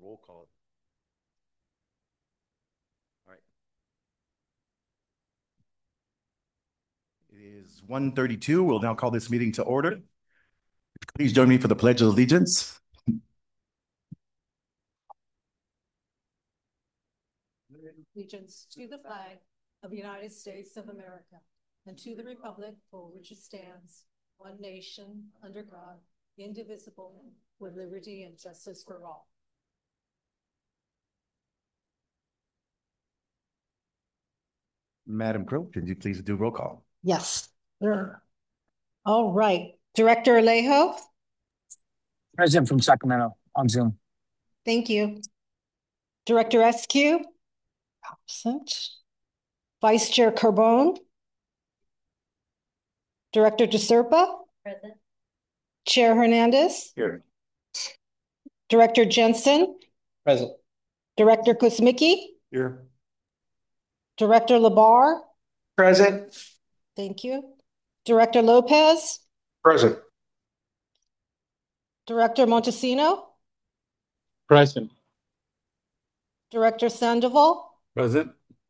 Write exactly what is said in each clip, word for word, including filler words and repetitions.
roll call. All right. It is one thirty-two. We'll now call this meeting to order. Please join me for the Pledge of Allegiance. Allegiance to the flag of the United States of America and to the republic for which it stands, one nation, under God, indivisible, with liberty and justice for all. Madam Clerk, can you please do roll call? Yes, sir. All right. Director Alejo? President from Sacramento on Zoom. Thank you. Director Eskew? Absent. Vice Chair Carbone? Director DeSerpa? Present. Chair Hernandez? Here. Director Jensen? Present. Director Kuzmicki? Here. Director Labar? Present. Thank you. Director Lopez? Present. Director Montesino? Present. Director Sandoval? Present.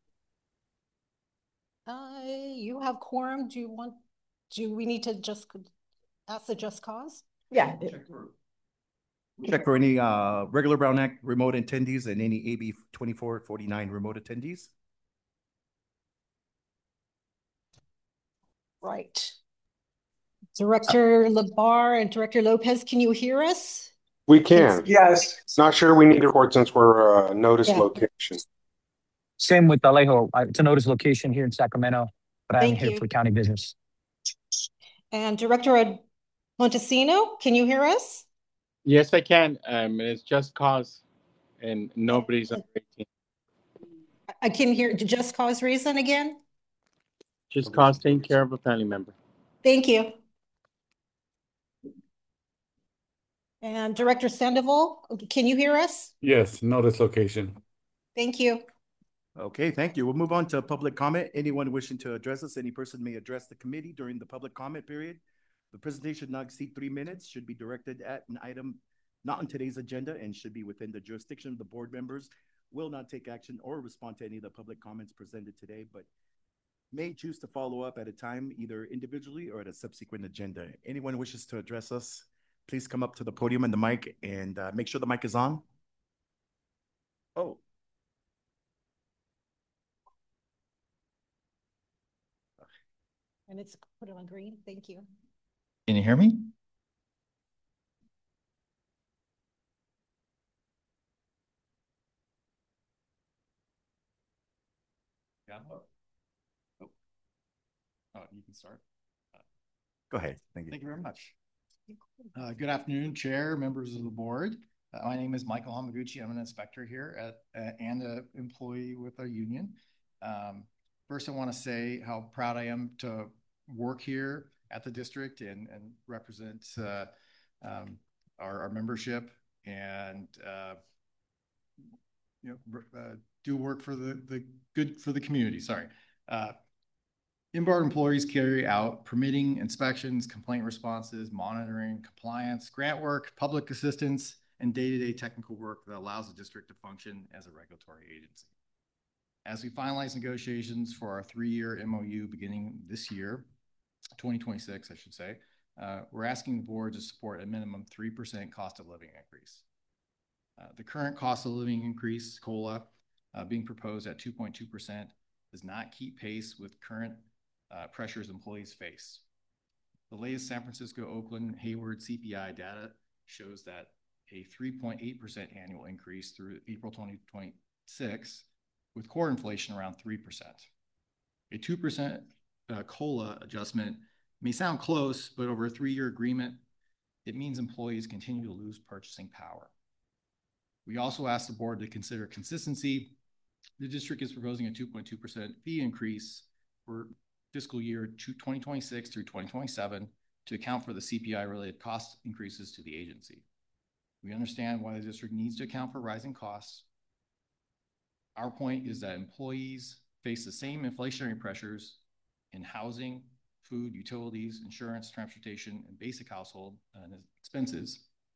Uh, you have quorum. Do you want, do we need to just ask the just cause? Yeah. Check for, check for any uh, regular Brown Act remote attendees and any A B twenty-four forty-nine remote attendees. Right. Director Labar and Director Lopez, can you hear us? We can. Yes. Not sure we need to report since we're uh, notice Yeah. location. Same with Alejo. I- It's a notice location here in Sacramento, but I'm Thank here you. for county business. And Director Montesino, can you hear us? Yes, I can. Um, it's just cause, and nobody's under eighteen. I can hear just cause reason again. Just cause taking care of a family member. Thank you. And Director Sandoval, can you hear us? Yes, notice location. Thank you. Okay, thank you. We'll move on to public comment. Anyone wishing to address us, any person may address the committee during the public comment period. The presentation not exceed three minutes, should be directed at an item not on today's agenda, and should be within the jurisdiction of the board members. Will not take action or respond to any of the public comments presented today, but may choose to follow up at a time, either individually or at a subsequent agenda. Anyone wishes to address us, please come up to the podium and the mic, and uh, make sure the mic is on. Oh. And it's put it on green. Thank you. Can you hear me? Yeah. Oh, oh you can start. Go ahead. Thank you. Thank you very much. Uh, good afternoon, Chair, members of the board. Uh, my name is Michael Hamaguchi. I'm an inspector here at uh, and an employee with our union. Um, first, I want to say how proud I am to work here at the district and, and represent uh, um, our, our membership and uh, you know uh, do work for the the good for the community. Sorry. Uh, M B A R employees carry out permitting, inspections, complaint responses, monitoring, compliance, grant work, public assistance, and day-to-day technical work that allows the district to function as a regulatory agency. As we finalize negotiations for our three-year M O U beginning this year, twenty twenty-six, I should say, uh, we're asking the board to support a minimum three percent cost of living increase. Uh, the current cost of living increase, COLA, uh, being proposed at two point two percent does not keep pace with current Uh, pressures employees face. The latest San Francisco, Oakland, Hayward C P I data shows that a three point eight percent annual increase through April twenty twenty-six, with core inflation around three percent. A two percent uh, COLA adjustment may sound close, but over a three-year agreement, it means employees continue to lose purchasing power. We also asked the board to consider consistency. The district is proposing a two point two percent fee increase for fiscal year twenty twenty-six through twenty twenty-seven to account for the C P I-related cost increases to the agency. We understand why the district needs to account for rising costs. Our point is that employees face the same inflationary pressures in housing, food, utilities, insurance, transportation, and basic household uh, expenses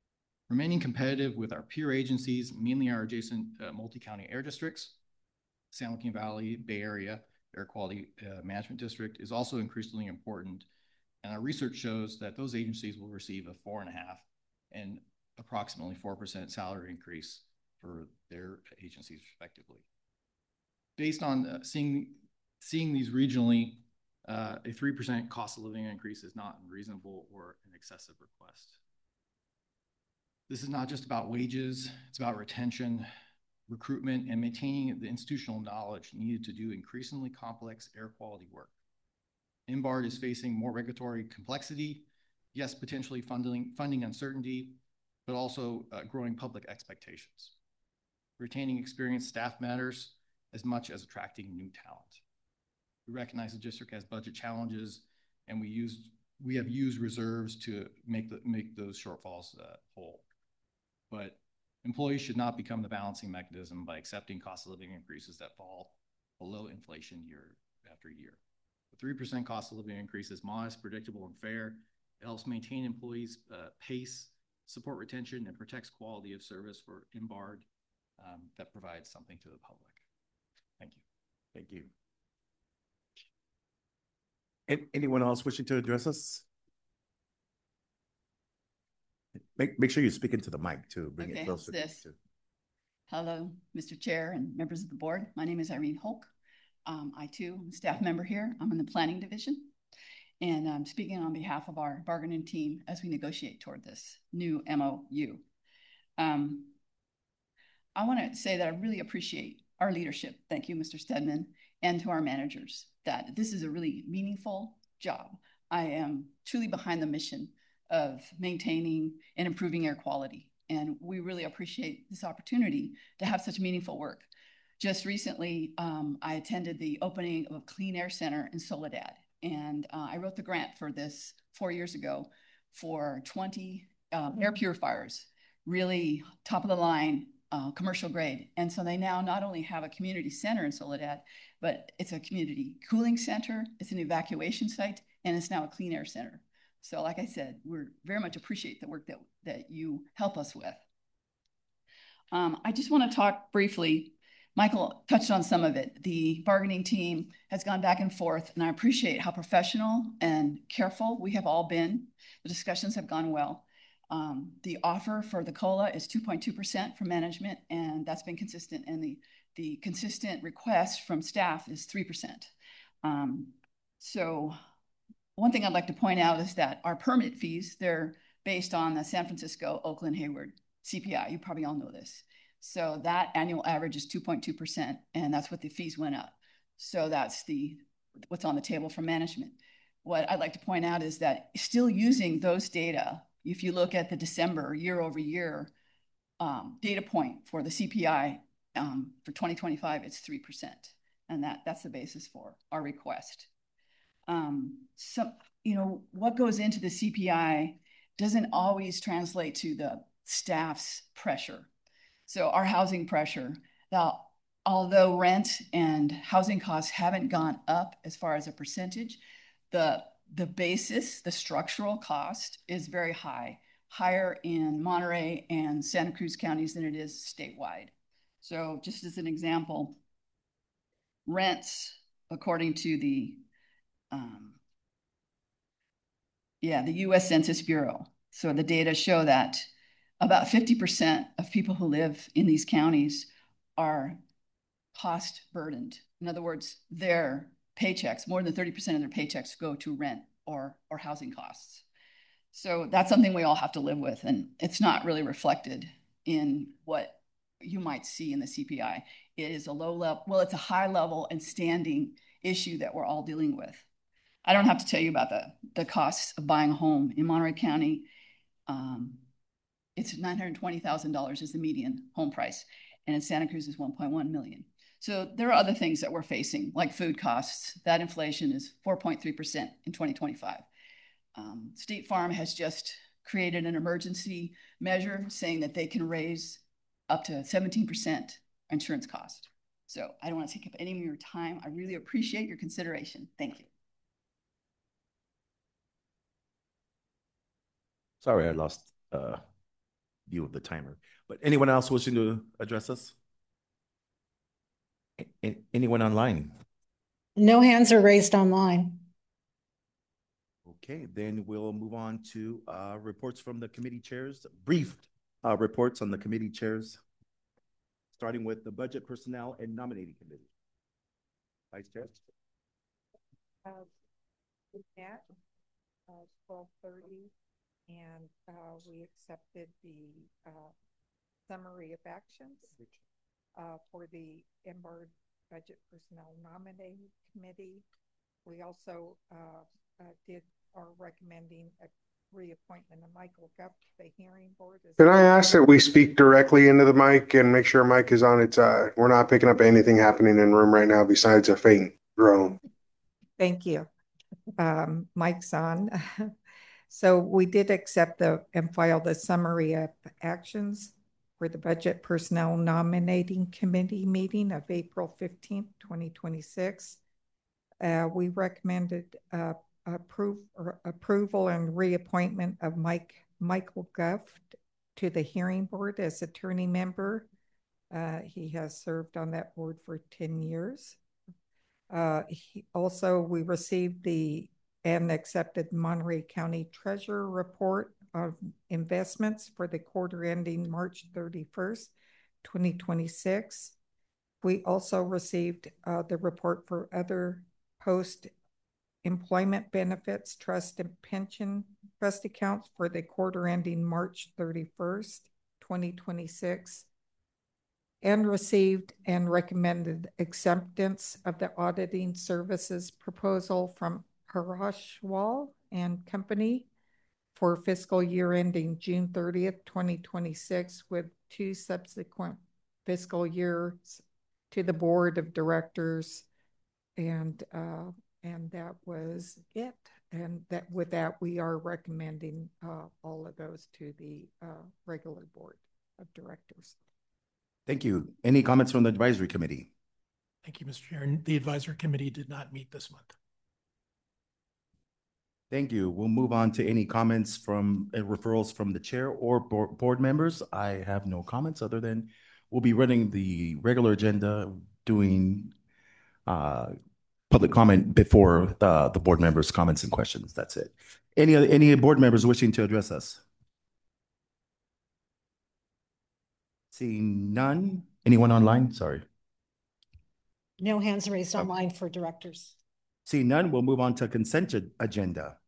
remaining competitive with our peer agencies, mainly our adjacent uh, multi-county air districts. San Joaquin Valley, Bay Area Air Quality uh, Management District is also increasingly important. And our research shows that those agencies will receive a four and a half and approximately four percent salary increase for their agencies respectively. Based on uh, seeing, seeing these regionally, uh, a three percent cost of living increase is not unreasonable or an excessive request. This is not just about wages, it's about retention, recruitment, and maintaining the institutional knowledge needed to do increasingly complex air quality work. M B A R D is facing more regulatory complexity, yes, potentially funding, funding uncertainty, but also uh, growing public expectations. Retaining experienced staff matters as much as attracting new talent. We recognize the district has budget challenges, and we used we have used reserves to make the make those shortfalls uh, whole. But employees should not become the balancing mechanism by accepting cost of living increases that fall below inflation year after year. The three percent cost of living increase is modest, predictable, and fair. It helps maintain employees' uh, pace, support retention, and protects quality of service for M B A R D um, that provides something to the public. Thank you. Thank you. And anyone else wishing to address us? Make, make sure you speak into the mic too. Bring Okay, it closer. this. To... Hello, Mister Chair and members of the board. My name is Irene Holk. Um, I too am a staff member here. I'm in the planning division, and I'm speaking on behalf of our bargaining team as we negotiate toward this new M O U. Um, I want to say that I really appreciate our leadership. Thank you, Mister Stedman, and to our managers, that this is a really meaningful job. I am truly behind the mission of maintaining and improving air quality. And we really appreciate this opportunity to have such meaningful work. Just recently, um, I attended the opening of a Clean Air Center in Soledad. And uh, I wrote the grant for this four years ago for twenty um, air purifiers, really top of the line, uh, commercial grade. And so they now not only have a community center in Soledad, but it's a community cooling center, it's an evacuation site, and it's now a clean air center. So like I said, we very much appreciate the work that, that you help us with. Um, I just want to talk briefly. Michael touched on some of it. The bargaining team has gone back and forth, and I appreciate how professional and careful we have all been. The discussions have gone well. Um, the offer for the COLA is two point two percent from management, and that's been consistent. And the, the consistent request from staff is three percent. Um, so one thing I'd like to point out is that our permit fees, they're based on the San Francisco, Oakland, Hayward C P I. You probably all know this. So that annual average is two point two percent, and that's what the fees went up. So that's the what's on the table for management. What I'd like to point out is that still using those data, if you look at the December year over year um, data point for the C P I um, for twenty twenty-five, it's three percent. And that, that's the basis for our request. Um, so, you know, what goes into the C P I doesn't always translate to the staff's pressure. So our housing pressure, now, although rent and housing costs haven't gone up as far as a percentage, the, the basis, the structural cost is very high, higher in Monterey and Santa Cruz counties than it is statewide. So just as an example, rents, according to the Um, yeah, the U S Census Bureau. So the data show that about fifty percent of people who live in these counties are cost burdened. In other words, their paychecks, more than thirty percent of their paychecks go to rent or, or housing costs. So that's something we all have to live with, and it's not really reflected in what you might see in the C P I. It is a low level, well, it's a high level and standing issue that we're all dealing with. I don't have to tell you about the, the costs of buying a home in Monterey County. Um, it's nine hundred twenty thousand dollars is the median home price, and in Santa Cruz is one point one million. So there are other things that we're facing, like food costs. That inflation is four point three percent in twenty twenty-five. Um, State Farm has just created an emergency measure saying that they can raise up to seventeen percent insurance cost. So I don't want to take up any of your time. I really appreciate your consideration. Thank you. Sorry, I lost uh, view of the timer. But anyone else wishing to address us? A- a- Anyone online? No hands are raised online. Okay, then we'll move on to uh, reports from the committee chairs, brief uh, reports on the committee chairs, starting with the Budget, Personnel, and Nominating Committee. Vice Chair. Uh, we met uh, twelve thirty, and uh, we accepted the uh, summary of actions uh, for the M B A R D Budget Personnel Nominating Committee. We also uh, uh, did are recommending a reappointment of Michael Guff to the hearing board. Can I ask that we speak directly into the mic and make sure mic is on its, uh, we're not picking up anything happening in the room right now besides a faint drone. Thank you. Um, Mike's on. So we did accept the and file the summary of actions for the Budget Personnel Nominating Committee meeting of April fifteenth, twenty twenty-six. Uh, we recommended uh, approve or approval and reappointment of Mike Michael Guff to the hearing board as attorney member. Uh, he has served on that board for ten years. Uh, he, also, we received the and accepted Monterey County Treasurer report of investments for the quarter ending March thirty-first, twenty twenty-six. We also received uh, the report for other post-employment benefits, trust and pension trust accounts for the quarter ending March thirty-first, twenty twenty-six, and received and recommended acceptance of the auditing services proposal from Harashwal and Company for fiscal year ending June thirtieth, twenty twenty-six, with two subsequent fiscal years to the board of directors. And uh, and that was it. And that with that, we are recommending uh, all of those to the uh, regular board of directors. Thank you. Any comments from the advisory committee? Thank you, Mister Chair. And the advisory committee did not meet this month. Thank you. We'll move on to any comments from uh, referrals from the chair or board, board members. I have no comments other than we'll be running the regular agenda, doing uh, public comment before the, the board members' comments and questions. That's it. Any other, any board members wishing to address us? Seeing none. Anyone online? Sorry. No hands raised Okay. online for directors. Seeing none, we'll move on to consent agenda.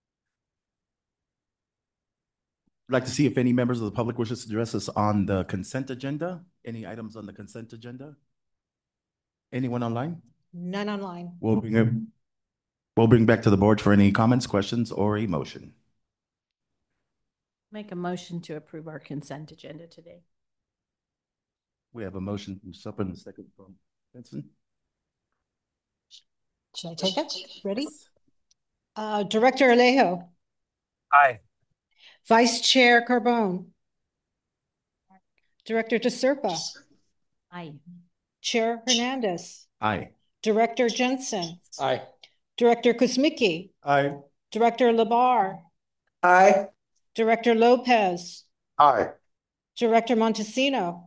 I'd like to see if any members of the public wishes to address us on the consent agenda. Any items on the consent agenda? Anyone online? None online. We'll bring it, we'll bring back to the board for any comments, questions, or a motion. Make a motion to approve our consent agenda today. We have a motion from Sup and a second from Benson. Should I take it? Ready? Uh, Director Alejo. Aye. Vice Chair Carbone. Director DeSerpa. Aye. Chair Hernandez. Aye. Director Jensen. Aye. Director Kuzmicki. Aye. Director Labar. Aye. Director Lopez. Aye. Director Montesino.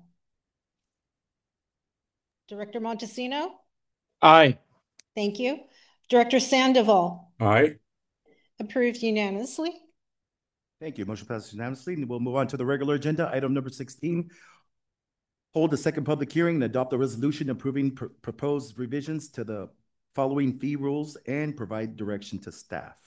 Director Montesino. Aye. Thank you. Director Sandoval. Aye. Approved unanimously. Thank you. Motion passes unanimously. And we'll move on to the regular agenda. Item number sixteen. Hold a second public hearing and adopt a resolution approving pr proposed revisions to the following fee rules and provide direction to staff.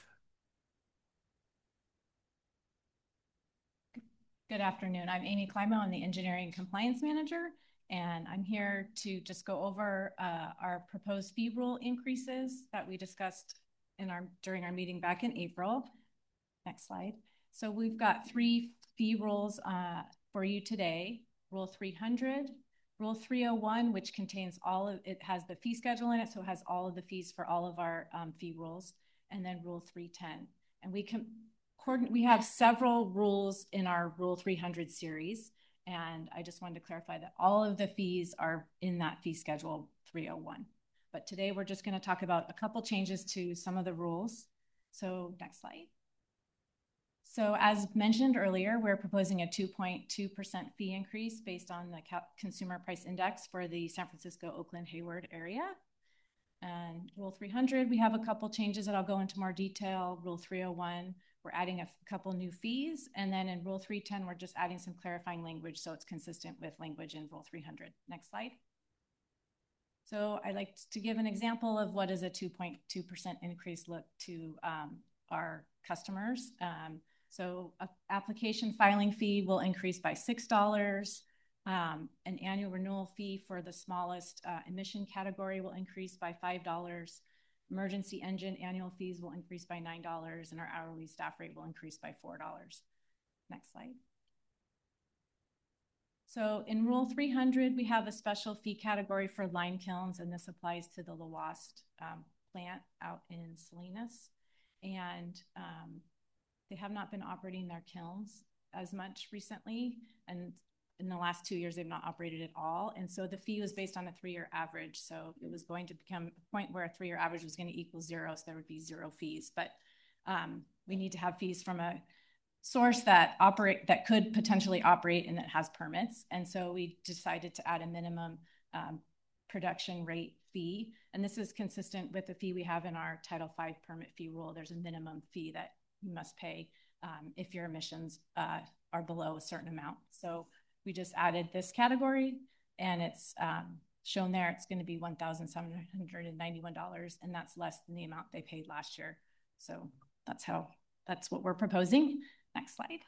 Good afternoon. I'm Amy Klima. I'm the Engineering Compliance Manager, and I'm here to just go over uh, our proposed fee rule increases that we discussed in our during our meeting back in April. Next slide. So we've got three fee rules uh, for you today. Rule three hundred, Rule three oh one, which contains all of, it has the fee schedule in it, so it has all of the fees for all of our um, fee rules, and then Rule three ten. And we can, we have several rules in our Rule three hundred series, and I just wanted to clarify that all of the fees are in that fee schedule three oh one. But today we're just going to talk about a couple changes to some of the rules. So next slide. So as mentioned earlier, we're proposing a two point two percent fee increase based on the Consumer Price Index for the San Francisco, Oakland, Hayward area. And Rule three hundred, we have a couple changes that I'll go into more detail. Rule three oh one, we're adding a couple new fees. And then in Rule three ten, we're just adding some clarifying language so it's consistent with language in Rule three hundred. Next slide. So I'd like to give an example of what does a two point two percent increase look to um, our customers. Um, so a application filing fee will increase by six dollars. Um, an annual renewal fee for the smallest uh, emission category will increase by five dollars. Emergency engine annual fees will increase by nine dollars, and our hourly staff rate will increase by four dollars. Next slide. So in Rule three hundred, we have a special fee category for lime kilns, and this applies to the Lawast um, plant out in Salinas. And um, they have not been operating their kilns as much recently, and in the last two years, they've not operated at all. And so the fee was based on a three-year average. So it was going to become a point where a three-year average was going to equal zero, so there would be zero fees. But um, we need to have fees from a source that operate that could potentially operate and that has permits. And so we decided to add a minimum um, production rate fee. And this is consistent with the fee we have in our Title five permit fee rule. There's a minimum fee that you must pay um, if your emissions uh, are below a certain amount. So we just added this category, and it's um, shown there. It's going to be one thousand seven hundred ninety-one dollars, and that's less than the amount they paid last year. So that's how, that's what we're proposing. Next slide.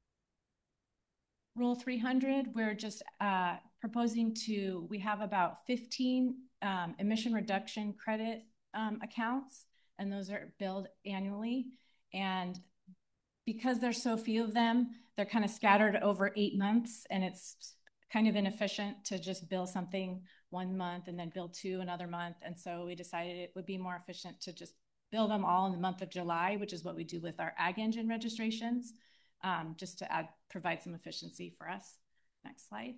Rule three hundred, we're just uh, proposing to, we have about fifteen um, emission reduction credit um, accounts, and those are billed annually. And because there's so few of them, they're kind of scattered over eight months, and it's kind of inefficient to just bill something one month and then bill two another month. And so we decided it would be more efficient to just bill them all in the month of July, which is what we do with our ag engine registrations, um, just to add, provide some efficiency for us. Next slide.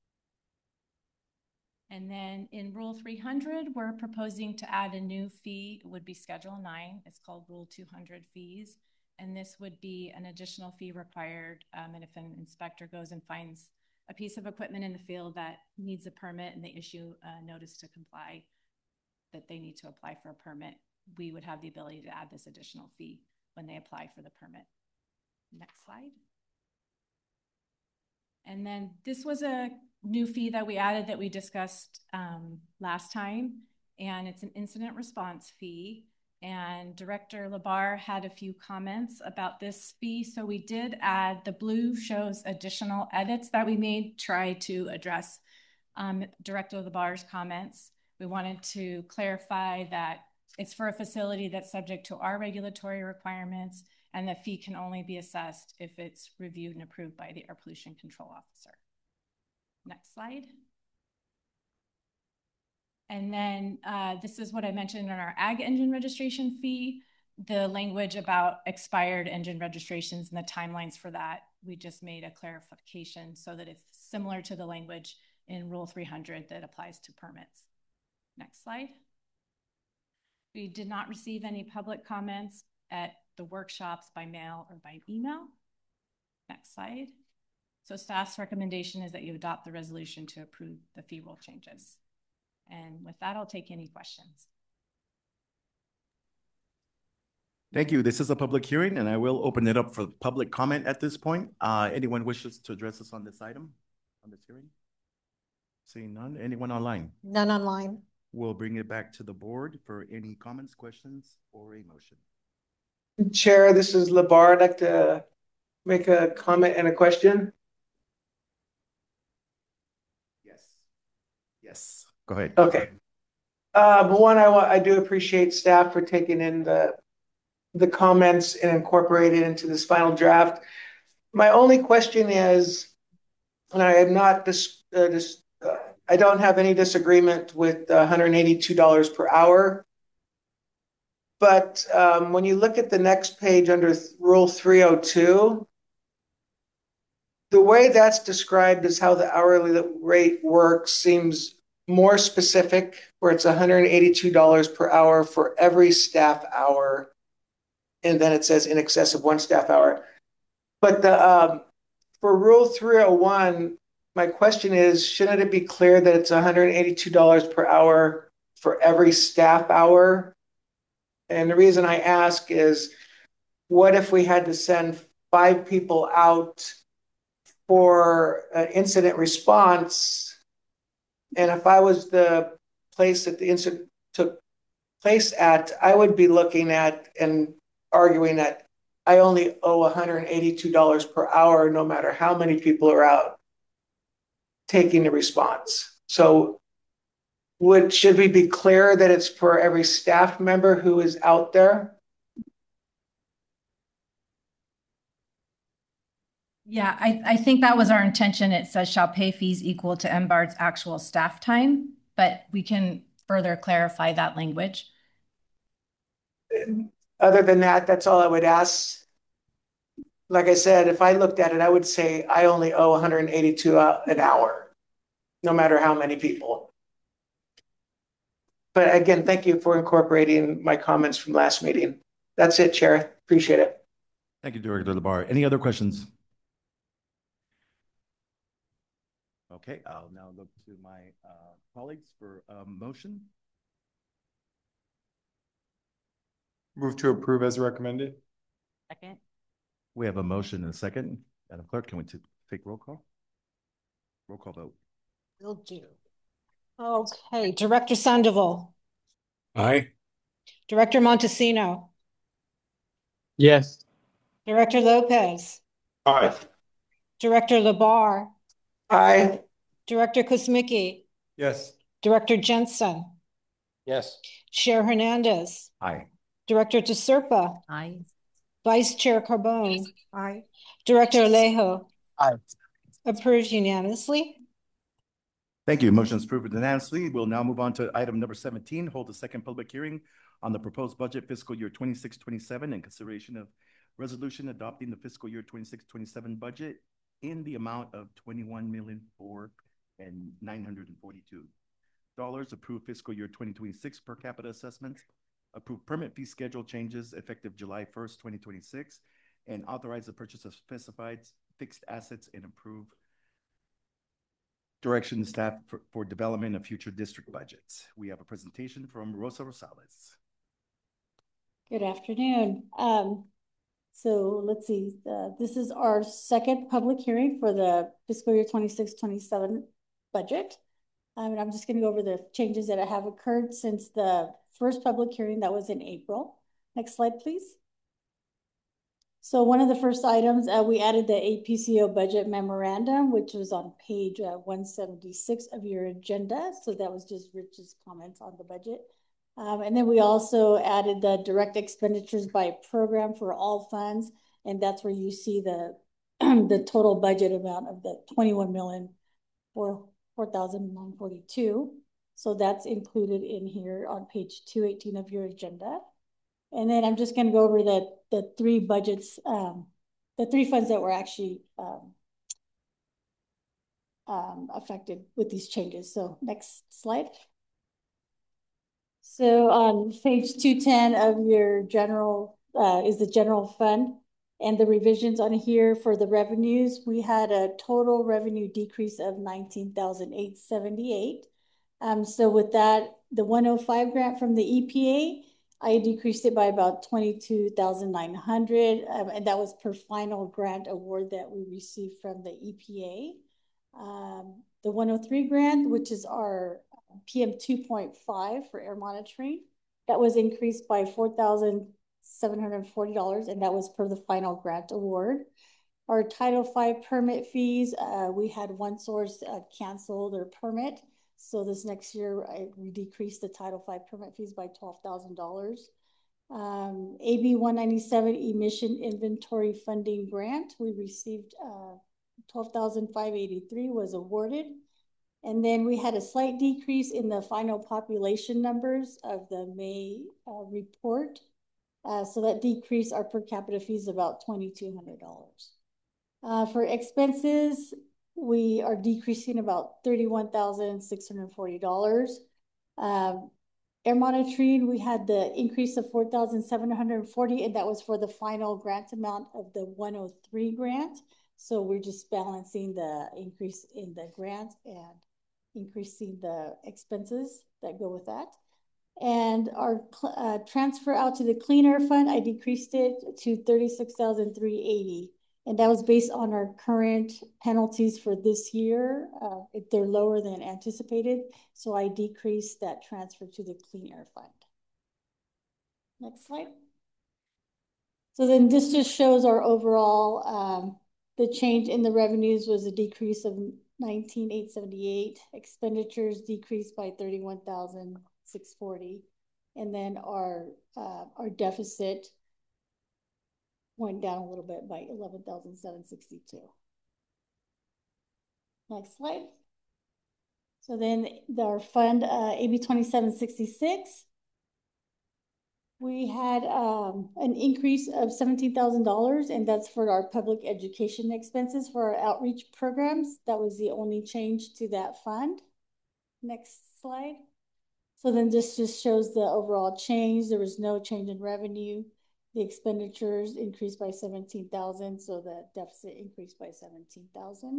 And then in Rule three hundred, we're proposing to add a new fee. It would be Schedule nine. It's called Rule two hundred fees. And this would be an additional fee required. Um, and if an inspector goes and finds a piece of equipment in the field that needs a permit and they issue a notice to comply that they need to apply for a permit, we would have the ability to add this additional fee when they apply for the permit. Next slide. And then this was a new fee that we added that we discussed um, last time, and it's an incident response fee. And Director Labar had a few comments about this fee. So we did add, the blue shows additional edits that we made, try to address um, Director Labar's comments. We wanted to clarify that it's for a facility that's subject to our regulatory requirements, and the fee can only be assessed if it's reviewed and approved by the Air Pollution Control Officer. Next slide. And then uh, this is what I mentioned in our ag engine registration fee, the language about expired engine registrations and the timelines for that. We just made a clarification so that it's similar to the language in Rule three hundred that applies to permits. Next slide. We did not receive any public comments at the workshops by mail or by email. Next slide. So staff's recommendation is that you adopt the resolution to approve the fee rule changes. And with that, I'll take any questions. Thank you. This is a public hearing, and I will open it up for public comment at this point. Uh, anyone wishes to address us on this item, on this hearing? Seeing none. Anyone online? None online. We'll bring it back to the board for any comments, questions, or a motion. Chair, this is Labar. I'd like to make a comment and a question. Yes. Yes. Go ahead. Okay. Um, one, I want I do appreciate staff for taking in the the comments and incorporating into this final draft. My only question is, and I am not this uh, this uh, I don't have any disagreement with one hundred eighty-two dollars per hour. But um, when you look at the next page under Rule three oh two, the way that's described as how the hourly rate works seems more specific, where it's one hundred eighty-two dollars per hour for every staff hour. And then it says in excess of one staff hour. But the, um, for Rule three oh one, my question is, shouldn't it be clear that it's one hundred eighty-two dollars per hour for every staff hour? And the reason I ask is, what if we had to send five people out for an incident response? And if I was the place that the incident took place at, I would be looking at and arguing that I only owe one hundred eighty-two dollars per hour, no matter how many people are out taking the response. So would, should we be clear that it's for every staff member who is out there? Yeah, I, I think that was our intention. It says shall pay fees equal to M BARD's actual staff time, but we can further clarify that language. Other than that, that's all I would ask. Like I said, if I looked at it, I would say I only owe one hundred eighty-two an hour, no matter how many people. But again, thank you for incorporating my comments from last meeting. That's it, Chair. Appreciate it. Thank you, Director Labar. Any other questions? Okay, I'll now look to my uh, colleagues for a motion. Move to approve as recommended. Second. We have a motion and a second. Madam Clerk, can we take roll call? Roll call vote. Will do. Okay, Director Sandoval. Aye. Director Montesino. Yes. Director Lopez. Aye. Director Labar. Aye. Director Kuzmicki. Yes. Director Jensen. Yes. Chair Hernandez. Aye. Director DeSerpa. Aye. Vice Chair Carbone. Aye. Director Alejo. Aye. Approved unanimously. Thank you. Motion is approved unanimously. We'll now move on to item number seventeen, hold a second public hearing on the proposed budget fiscal year twenty-six twenty-seven and consideration of resolution adopting the fiscal year twenty-six twenty-seven budget in the amount of twenty-one million four and nine hundred forty-two dollars. Approved fiscal year twenty twenty-six per capita assessments. Approved permit fee schedule changes effective July first, twenty twenty-six, and authorize the purchase of specified fixed assets and approve direction to staff for, for development of future district budgets. We have a presentation from Rosa Rosales. Good afternoon. Um, so let's see, uh, this is our second public hearing for the fiscal year twenty-six twenty-seven budget. Um, and I'm just going to go over the changes that have occurred since the first public hearing that was in April. Next slide, please. So one of the first items, uh, we added the A P C O budget memorandum, which was on page uh, one seventy-six of your agenda. So that was just Rich's comments on the budget. Um, and then we also added the direct expenditures by program for all funds. And that's where you see the, the total budget amount of the twenty-one million for four thousand nine hundred forty-two. So that's included in here on page two eighteen of your agenda. And then I'm just going to go over the, the three budgets, um, the three funds that were actually um, um, affected with these changes. So next slide. So on page two ten of your general uh, is the general fund, and the revisions on here for the revenues, we had a total revenue decrease of nineteen thousand eight hundred seventy-eight. Um, so with that, the one oh five grant from the E P A, I decreased it by about twenty-two thousand nine hundred, um, and that was per final grant award that we received from the E P A. Um, the one oh three grant, which is our P M two point five for air monitoring, that was increased by four thousand seven hundred forty dollars, and that was per the final grant award. Our Title five permit fees, uh, we had one source uh, cancel their permit. So this next year, I, we decreased the Title five permit fees by twelve thousand dollars. Um, A B one ninety-seven emission inventory funding grant, we received uh, twelve thousand five hundred eighty-three was awarded. And then we had a slight decrease in the final population numbers of the May uh, report. Uh, so that decreased our per capita fees about twenty-two hundred dollars. Uh, for expenses, we are decreasing about thirty-one thousand six hundred forty dollars. Um, air monitoring, we had the increase of four thousand seven hundred forty, and that was for the final grant amount of the one oh three grant. So we're just balancing the increase in the grant and increasing the expenses that go with that. And our uh, transfer out to the Clean Air Fund, I decreased it to thirty-six thousand three hundred eighty. And that was based on our current penalties for this year. Uh, if they're lower than anticipated. So I decreased that transfer to the Clean Air Fund. Next slide. So then this just shows our overall, um, the change in the revenues was a decrease of nineteen thousand eight hundred seventy-eight. Expenditures decreased by thirty-one thousand six hundred forty. And then our, uh, our deficit went down a little bit by eleven thousand seven hundred sixty-two. Next slide. So then our fund, uh, A B twenty-seven sixty-six, we had um, an increase of seventeen thousand dollars, and that's for our public education expenses for our outreach programs. That was the only change to that fund. Next slide. So then this just shows the overall change. There was no change in revenue. The expenditures increased by seventeen thousand, so the deficit increased by seventeen thousand.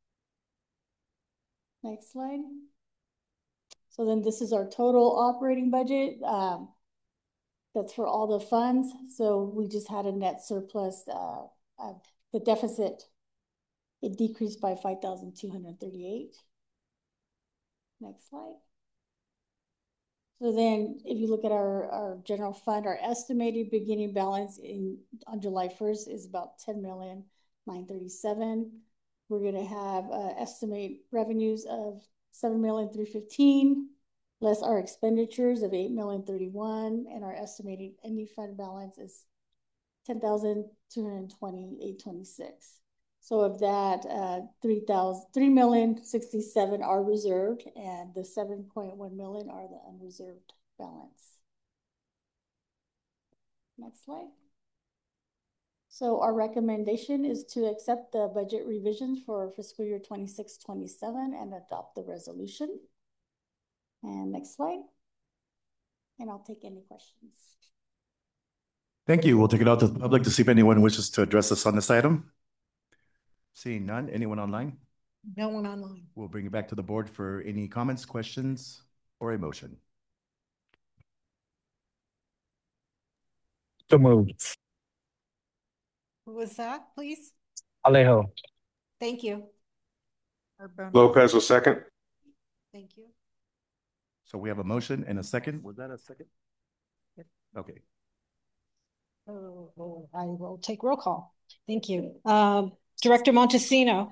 Next slide. So then this is our total operating budget. Um, that's for all the funds. So we just had a net surplus. Uh, uh, the deficit, it decreased by five thousand two hundred thirty-eight. Next slide. So then if you look at our, our general fund, our estimated beginning balance in on July first is about ten million nine hundred thirty-seven. We're going to have uh, estimate revenues of seven million three hundred fifteen, less our expenditures of eight million thirty-one, and our estimated ending fund balance is ten thousand two hundred twenty, eight hundred twenty-six. So of that, uh, three million sixty-seven are reserved, and the seven point one million are the unreserved balance. Next slide. So our recommendation is to accept the budget revisions for fiscal year twenty-six twenty-seven and adopt the resolution. And next slide. And I'll take any questions. Thank you. We'll take it out to the public to see if anyone wishes to address us on this item. Seeing none, anyone online? No one online. We'll bring it back to the board for any comments, questions, or a motion. So moved. Who was that, please? Alejo. Thank you. Lopez will second. Thank you. So we have a motion and a second. Was that a second? Yep. Okay. Oh, oh, I will take roll call. Thank you. Um, Director Montesino.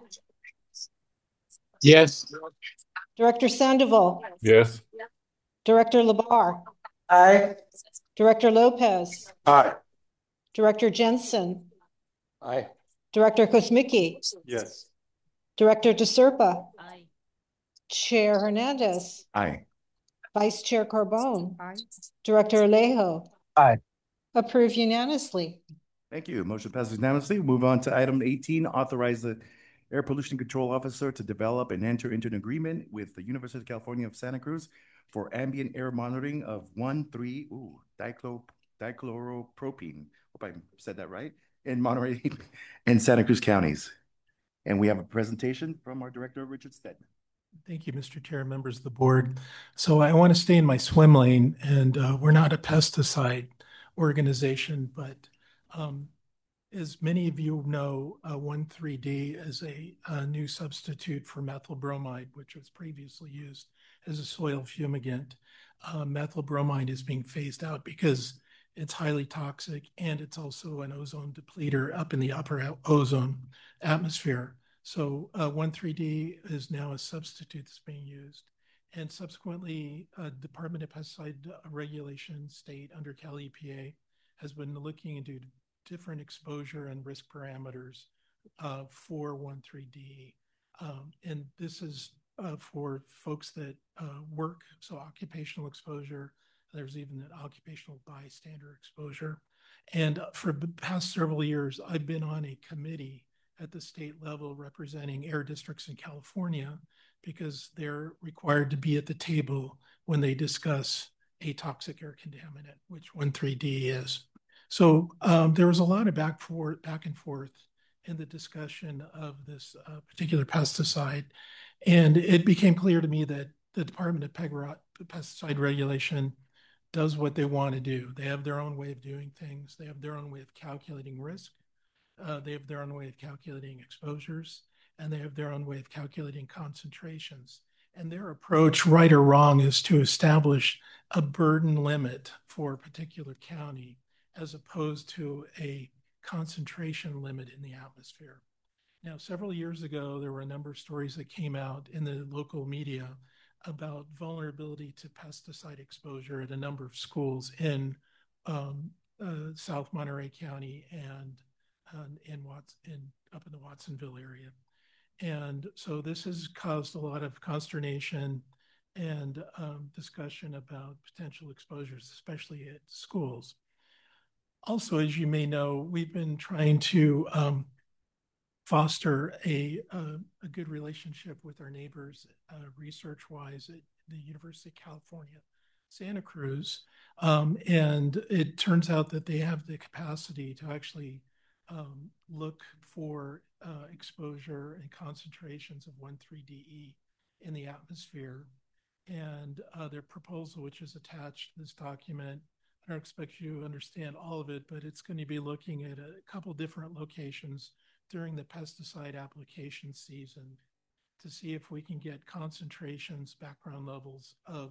Yes. Director Sandoval. Yes. Director Labar. Aye. Director Lopez. Aye. Director Jensen. Aye. Director Kosmicki. Yes. Director DeSerpa. Aye. Chair Hernandez. Aye. Vice Chair Carbone. Aye. Director Alejo. Aye. Approved unanimously. Thank you. Motion passes unanimously. We'll move on to item eighteen, authorize the Air Pollution Control Officer to develop and enter into an agreement with the University of California of Santa Cruz for ambient air monitoring of one three ooh, dichlor, dichloropropene. Hope I said that right. In Monterey and Santa Cruz counties. And we have a presentation from our director, Richard Stedman. Thank you, Mister Chair, members of the board. So I want to stay in my swim lane, and uh, we're not a pesticide organization, but um, as many of you know, uh, one three D is a, a new substitute for methyl bromide, which was previously used as a soil fumigant. Uh, methyl bromide is being phased out because it's highly toxic, and it's also an ozone depleter up in the upper ozone atmosphere. So uh, one three D is now a substitute that's being used. And subsequently, uh, Department of Pesticide Regulation State under Cal E P A has been looking into different exposure and risk parameters uh, for one three D. Um, and this is uh, for folks that uh, work, so occupational exposure. There's even an occupational bystander exposure. And for the past several years, I've been on a committee at the state level representing air districts in California because they're required to be at the table when they discuss a toxic air contaminant, which one three D is. So um, there was a lot of back, forth, back and forth in the discussion of this uh, particular pesticide. And it became clear to me that the Department of Pesticide Regulation does what they want to do. They have their own way of doing things. They have their own way of calculating risk. Uh, they have their own way of calculating exposures, and they have their own way of calculating concentrations. And their approach, right or wrong, is to establish a burden limit for a particular county as opposed to a concentration limit in the atmosphere. Now, several years ago, there were a number of stories that came out in the local media about vulnerability to pesticide exposure at a number of schools in um, uh, South Monterey County and uh, in Watts, in up in the Watsonville area. And so this has caused a lot of consternation and um, discussion about potential exposures, especially at schools. Also, as you may know, we've been trying to um, foster a, a, a good relationship with our neighbors uh, research-wise at the University of California, Santa Cruz. Um, and it turns out that they have the capacity to actually um, look for uh, exposure and concentrations of one three D E in the atmosphere. And uh, their proposal, which is attached to this document, I don't expect you to understand all of it, but it's going to be looking at a couple different locations during the pesticide application season to see if we can get concentrations, background levels of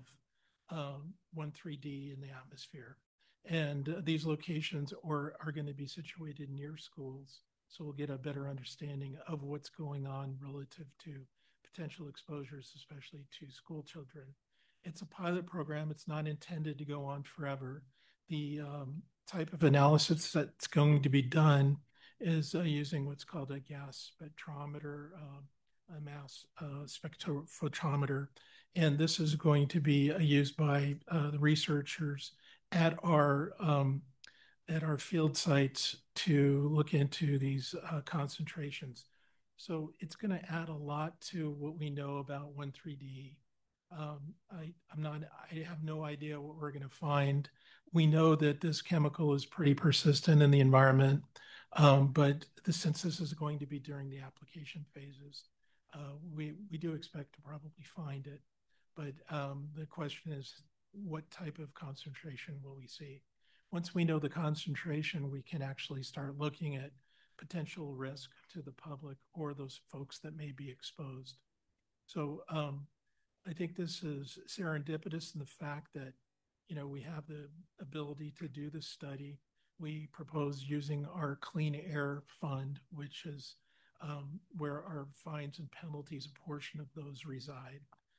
um, one three D in the atmosphere. And uh, these locations are, are going to be situated near schools, so we'll get a better understanding of what's going on relative to potential exposures, especially to school children. It's a pilot program. It's not intended to go on forever. The um, type of analysis that's going to be done is uh, using what's called a gas spectrometer, uh, a mass uh, spectrophotometer. And this is going to be uh, used by uh, the researchers at our, um, at our field sites to look into these uh, concentrations. So it's going to add a lot to what we know about one three D. Um, I, I'm not, I have no idea what we're going to find. We know that this chemical is pretty persistent in the environment, um, but the, since this is going to be during the application phases, uh, we, we do expect to probably find it. But um, the question is, what type of concentration will we see? Once we know the concentration, we can actually start looking at potential risk to the public or those folks that may be exposed. So um, I think this is serendipitous in the fact that, you know, we have the ability to do this study. We propose using our Clean Air Fund, which is um, where our fines and penalties, a portion of those reside.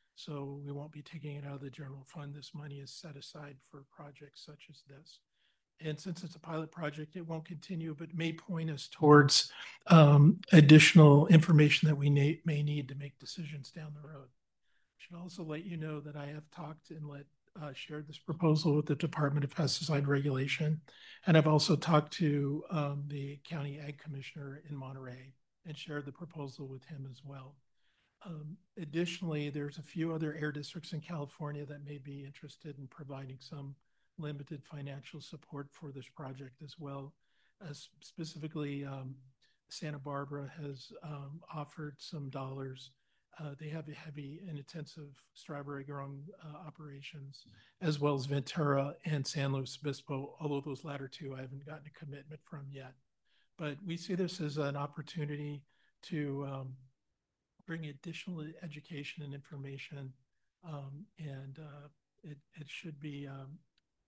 So we won't be taking it out of the general fund. This money is set aside for projects such as this. And since it's a pilot project, it won't continue, but may point us towards um, additional information that we may, may need to make decisions down the road. I should also let you know that I have talked and let uh, shared this proposal with the Department of Pesticide Regulation. And I've also talked to um, the County Ag Commissioner in Monterey and shared the proposal with him as well. Um, additionally, there's a few other air districts in California that may be interested in providing some limited financial support for this project as well. As specifically, um, Santa Barbara has um, offered some dollars. Uh, they have a heavy and intensive strawberry growing uh, operations, as well as Ventura and San Luis Obispo, although those latter two I haven't gotten a commitment from yet. But we see this as an opportunity to um, bring additional education and information, um, and uh, it, it should be um,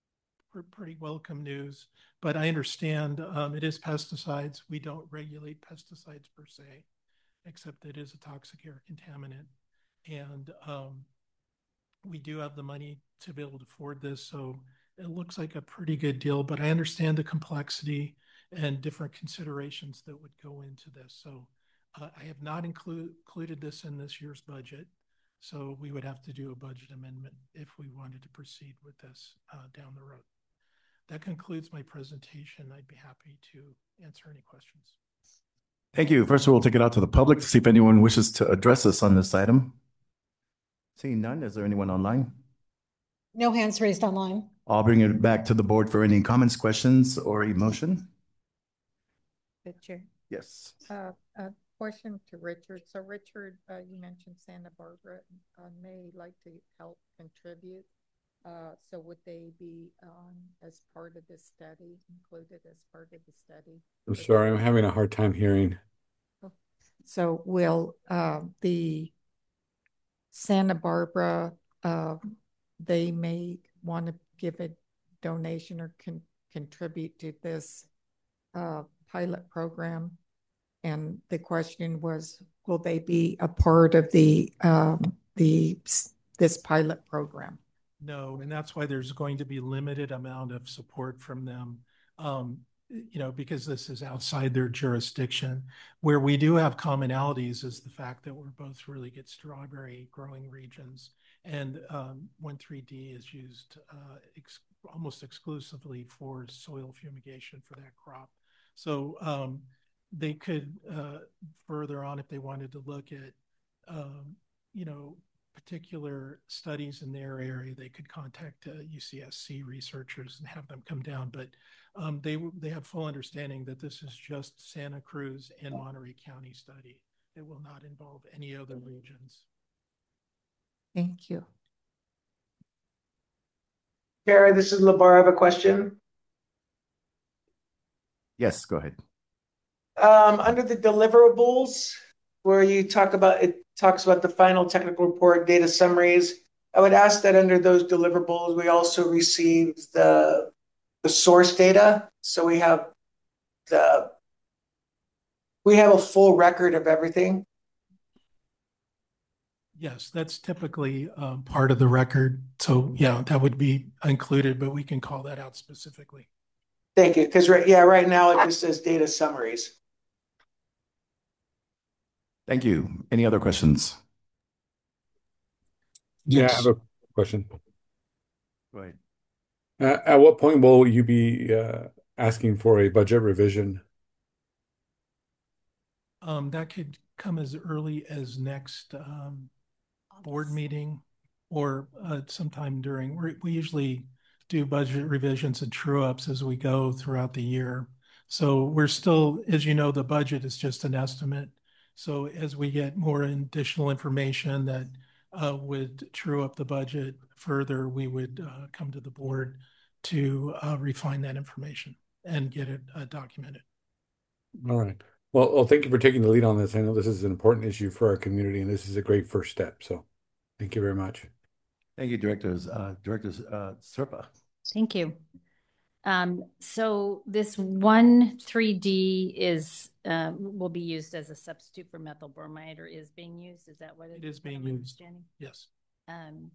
pretty welcome news. But I understand um, it is pesticides. We don't regulate pesticides per se, except that it is a toxic air contaminant. And um, we do have the money to be able to afford this. So it looks like a pretty good deal, but I understand the complexity and different considerations that would go into this. So uh, I have not include, included this in this year's budget. So we would have to do a budget amendment if we wanted to proceed with this uh, down the road. That concludes my presentation. I'd be happy to answer any questions. Thank you. First, we'll take it out to the public to see if anyone wishes to address us on this item. Seeing none, is there anyone online? No hands raised online. I'll bring it back to the board for any comments, questions, or emotion. Good Chair. Yes. Uh, a question to Richard. So Richard, uh, you mentioned Santa Barbara uh, may like to help contribute. Uh, so would they be um, as part of this study, included as part of the study? I'm sorry, I'm having a hard time hearing. So will uh, the Santa Barbara, uh, they may want to give a donation or con contribute to this uh, pilot program? And the question was, will they be a part of the um, the this pilot program? No, and that's why there's going to be limited amount of support from them, um, you know, because this is outside their jurisdiction. Where we do have commonalities is the fact that we're both really good strawberry growing regions, and um, one three D is used uh, ex almost exclusively for soil fumigation for that crop. So um, they could uh, further on, if they wanted to look at, um, you know, particular studies in their area, they could contact uh, U C S C researchers and have them come down. But um, they they have full understanding that this is just Santa Cruz and Monterey County study. It will not involve any other regions. Thank you. Chair, this is Labar. I have a question. Yes, go ahead. Um, under the deliverables, where you talk about, it talks about the final technical report, data summaries. I would ask that under those deliverables, we also receive the, the source data. So we have the, we have a full record of everything. Yes, that's typically um, part of the record. So yeah, that would be included, but we can call that out specifically. Thank you. Because right, yeah, right now it just says data summaries. Thank you. Any other questions? Yeah, Yes. I have a question. Go ahead. Uh, at what point will you be uh, asking for a budget revision? Um, that could come as early as next um, board meeting or uh, sometime during, we we usually do budget revisions and true ups as we go throughout the year. So we're still, as you know, the budget is just an estimate. So as we get more additional information that uh, would true up the budget further, we would uh, come to the board to uh, refine that information and get it uh, documented. All right. Well, well, thank you for taking the lead on this. I know this is an important issue for our community, and this is a great first step. So thank you very much. Thank you, Directors. Uh, Directors uh, Serpa. Thank you. Um, so this one three D is uh, will be used as a substitute for methyl bromide, or is being used. Is that what it, it is being used? Yes. Um,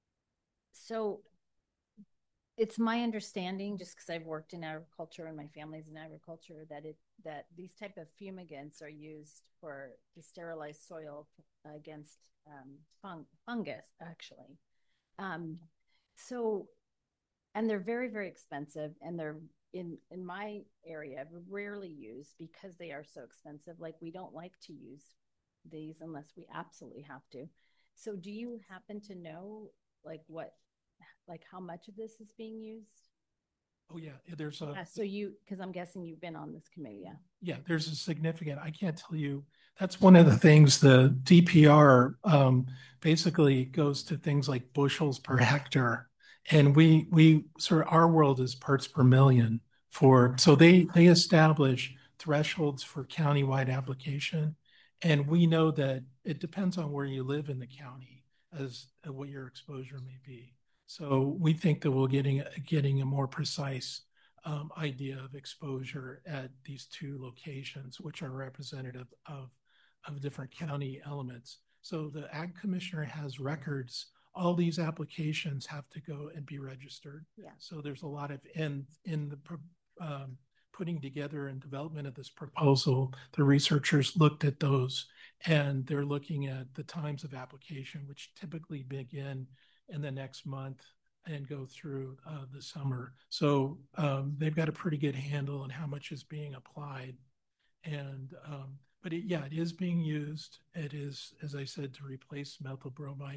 so it's my understanding, just because I've worked in agriculture and my family's in agriculture, that it that these type of fumigants are used for to sterilize soil against um, fung fungus, actually. Um, so. And they're very, very expensive, and they're in in my area rarely used because they are so expensive. Like, we don't like to use these unless we absolutely have to. So do you happen to know like what like how much of this is being used? Oh yeah, there's a yeah, so you because I'm guessing you've been on this committee. Yeah. Yeah, there's a significant, I can't tell you, that's one of the things the D P R um, basically goes to things like bushels per hectare. And we, we sort of, our world is parts per million for, so they, they establish thresholds for countywide application. And we know that it depends on where you live in the county as uh, what your exposure may be. So we think that we're getting, getting a more precise um, idea of exposure at these two locations, which are representative of, of different county elements. So the Ag Commissioner has records. All these applications have to go and be registered. Yeah. So there's a lot of, in, in the um, putting together and development of this proposal, the researchers looked at those, and they're looking at the times of application, which typically begin in the next month and go through uh, the summer. So um, they've got a pretty good handle on how much is being applied. And, um, but it, yeah, it is being used. It is, as I said, to replace methyl bromide.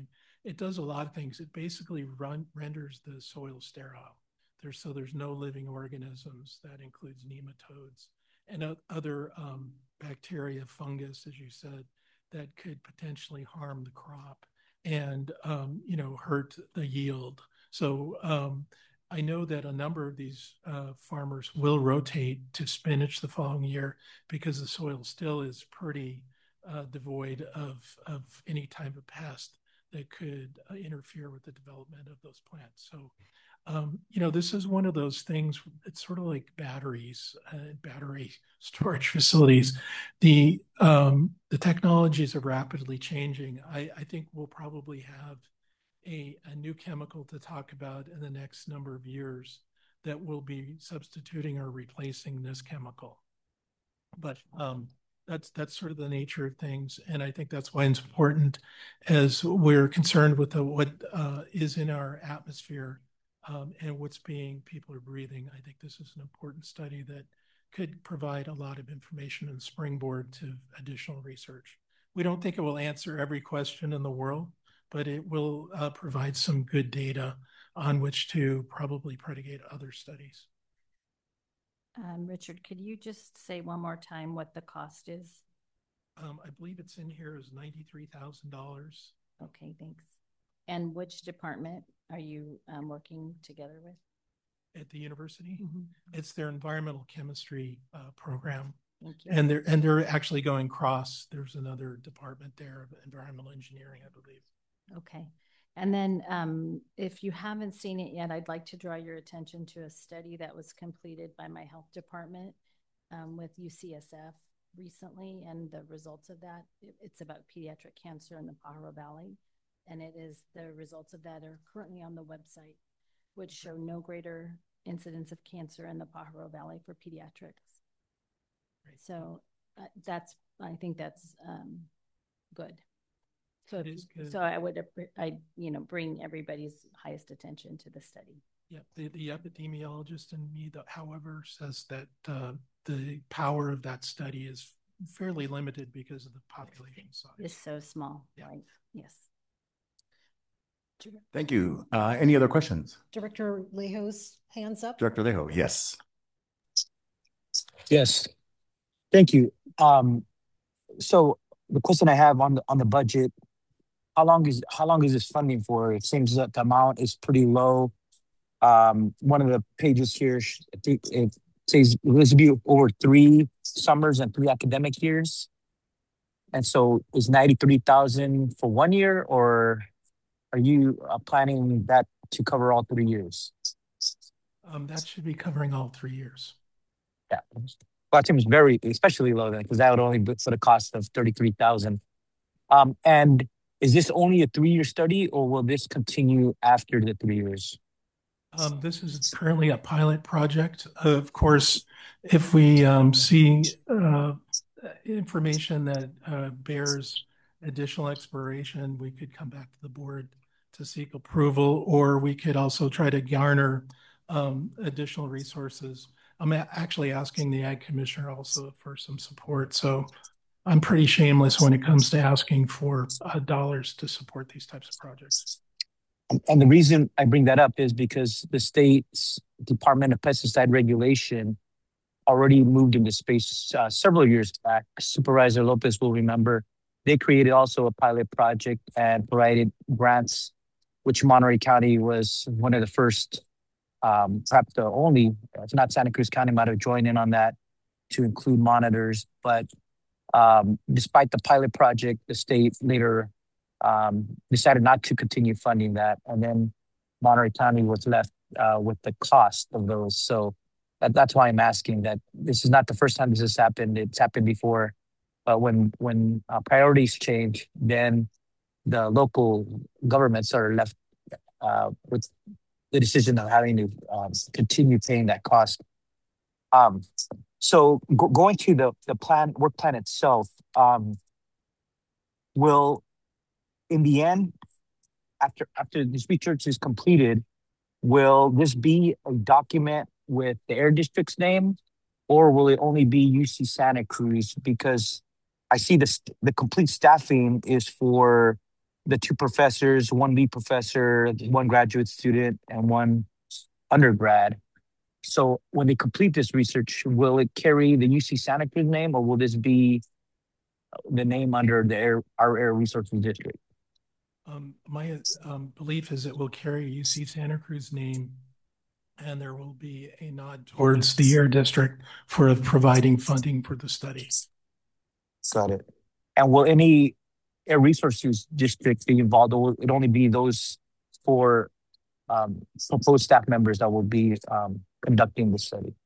it does a lot of things. It basically run, renders the soil sterile. There's, so there's no living organisms. That includes nematodes and uh, other um, bacteria, fungus, as you said, that could potentially harm the crop and, um, you know, hurt the yield. So um, I know that a number of these uh, farmers will rotate to spinach the following year because the soil still is pretty uh, devoid of, of any type of pest that could uh, interfere with the development of those plants. So, um, you know, this is one of those things, it's sort of like batteries and uh, battery storage facilities. The, um, the technologies are rapidly changing. I, I think we'll probably have A, a new chemical to talk about in the next number of years that will be substituting or replacing this chemical. But um, that's that's sort of the nature of things, and I think that's why it's important as we're concerned with the, what uh, is in our atmosphere um, and what's being people are breathing. I think this is an important study that could provide a lot of information and springboard to additional research. We don't think it will answer every question in the world, but it will uh, provide some good data on which to probably predicate other studies. Um, Richard, could you just say one more time what the cost is? Um, I believe it's in here is ninety-three thousand dollars. Okay, thanks. And which department are you um, working together with? At the university? Mm-hmm. It's their environmental chemistry uh, program. Thank you. And they're, and they're actually going cross. There's another department there of environmental engineering, I believe. Okay. And then um, if you haven't seen it yet, I'd like to draw your attention to a study that was completed by my health department um, with U C S F recently, and the results of that. It's about pediatric cancer in the Pajaro Valley, and it is the results of that are currently on the website, which show no greater incidence of cancer in the Pajaro Valley for pediatrics. Right. So uh, that's, I think that's um, good. So, it is good. so I would, I, you know, bring everybody's highest attention to the study. Yeah, the, the epidemiologist in me, though, however, says that uh, the power of that study is fairly limited because of the population size. It's so small, yeah. Right? Yes. Thank you. Uh, any other questions? Director Lejo's hands up. Director Lejo, yes. Yes, thank you. Um, so the question I have on the on the budget. How long is how long is this funding for? It seems that the amount is pretty low. Um, one of the pages here, I think it says this will be over three summers and three academic years. And so is ninety-three thousand for one year, or are you uh, planning that to cover all three years? Um, that should be covering all three years. Yeah, well, that seems very, especially low then, because that would only be for the cost of thirty-three thousand. Um, and is this only a three-year study, or will this continue after the three years? Um, this is currently a pilot project. Uh, of course, if we um, see uh, information that uh, bears additional exploration, we could come back to the board to seek approval, or we could also try to garner um, additional resources. I'm actually asking the Ag Commissioner also for some support. So I'm pretty shameless when it comes to asking for uh, dollars to support these types of projects. And the reason I bring that up is because the state's Department of Pesticide Regulation already moved into space uh, several years back. Supervisor Lopez will remember they created also a pilot project and provided grants, which Monterey County was one of the first, um, perhaps the only, if not Santa Cruz County might have joined in on that to include monitors. But um, despite the pilot project, the state later um, decided not to continue funding that. And then Monterey County was left uh, with the cost of those. So that, that's why I'm asking that. This is not the first time this has happened. It's happened before. But when when uh, priorities change, then the local governments are left uh, with the decision of having to um, continue paying that cost. Um, so go, going to the the plan work plan itself, um, will in the end, after after this research is completed, will this be a document with the Air District's name, or will it only be U C Santa Cruz? Because I see the the complete staffing is for the two professors, one lead professor, one graduate student, and one undergrad. So when they complete this research, will it carry the U C Santa Cruz name, or will this be the name under the air, our Air Resources District? Um, my um, belief is it will carry U C Santa Cruz name, and there will be a nod towards the Air District for providing funding for the study. Got it. And will any Air Resources District be involved, or will it only be those four um, proposed staff members that will be um, conducting the study?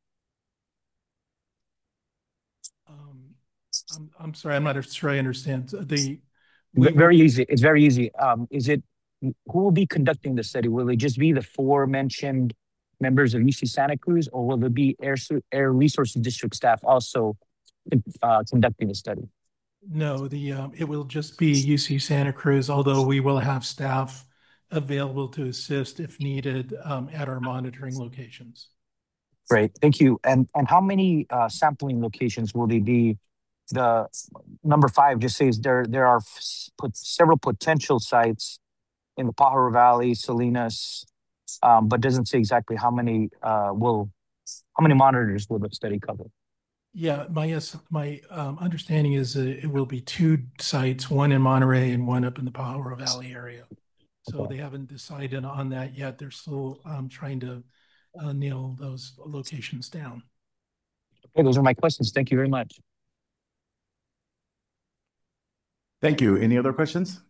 Um, I'm, I'm sorry, I'm not sure I understand. The we very will... easy. It's very easy. Um, is it who will be conducting the study? Will it just be the four mentioned members of U C Santa Cruz, or will there be Air, Air Resources District staff also uh, conducting the study? No, the um, it will just be U C Santa Cruz, although we will have staff available to assist if needed um, at our monitoring locations. Great, thank you. And and how many uh, sampling locations will they be? The number five just says there there are put several potential sites in the Pajaro Valley, Salinas, um, but doesn't say exactly how many uh, will how many monitors will the study cover? Yeah, my yes, my um, understanding is uh, it will be two sites, one in Monterey and one up in the Pajaro Valley area. So okay. They haven't decided on that yet. They're still um, trying to uh, nail those locations down. Okay, those are my questions. Thank you very much. Thank you. Any other questions?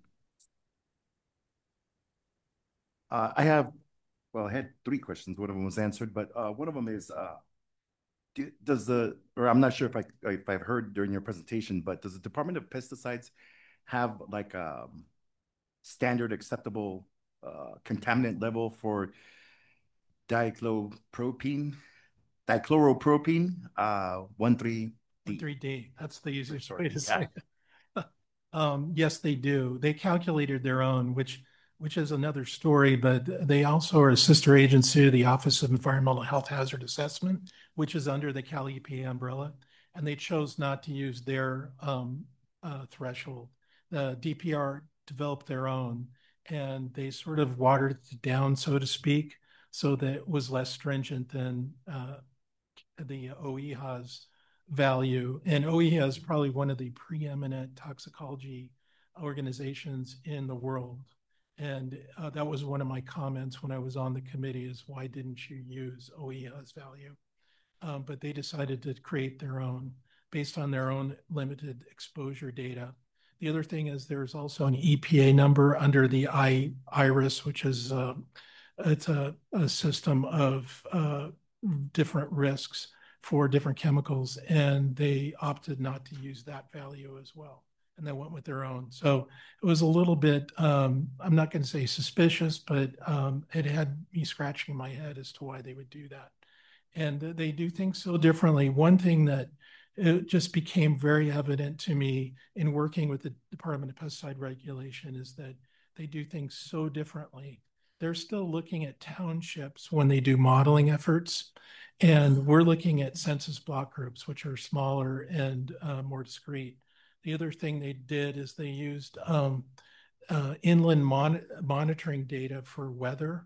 Uh, I have, well, I had three questions. One of them was answered, but uh, one of them is, uh, do, does the, or I'm not sure if I if I've heard during your presentation, but does the Department of Pesticides have like a standard acceptable uh, contaminant level for dichloropropene, dichloropropene, uh, one three D? one three D. That's the easiest way to say it. Um, yes, they do. They calculated their own, which which is another story, but they also are a sister agency to the Office of Environmental Health Hazard Assessment, which is under the Cal E P A umbrella, and they chose not to use their um, uh, threshold. The D P R developed their own, and they sort of watered it down, so to speak, so that it was less stringent than uh, the O E H A's value. And O E H A is probably one of the preeminent toxicology organizations in the world. And uh, that was one of my comments when I was on the committee is why didn't you use O E H A's value? Um, but they decided to create their own based on their own limited exposure data. The other thing is there's also an E P A number under the I, IRIS, which is uh, it's a, a system of uh, different risks for different chemicals, and they opted not to use that value as well. And they went with their own. So it was a little bit, um, I'm not going to say suspicious, but um, it had me scratching my head as to why they would do that. And they do things so differently. One thing that it just became very evident to me in working with the Department of Pesticide Regulation is that they do things so differently. They're still looking at townships when they do modeling efforts. And we're looking at census block groups, which are smaller and uh, more discrete. The other thing they did is they used um, uh, inland mon monitoring data for weather